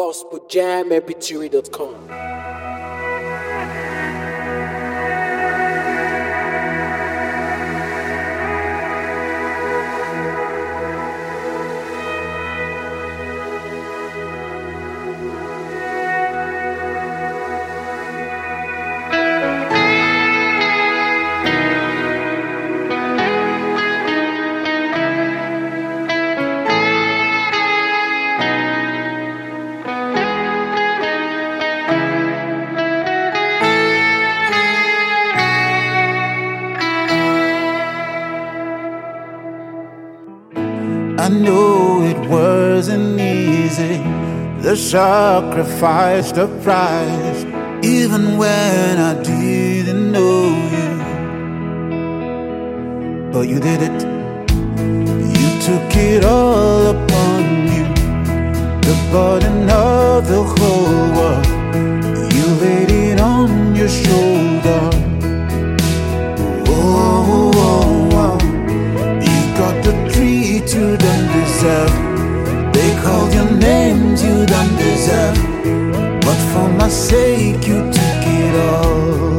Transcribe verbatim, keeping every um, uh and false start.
gospel jam m p three dot com. I know it wasn't easy, the sacrifice, the price, even when I didn't know you. But you did it, you took it all upon you, the burden of the whole world, you laid it on your shoulder. Oh, oh, oh. You got the treat you don't deserve, they called your names you don't deserve, but for my sake you took it all.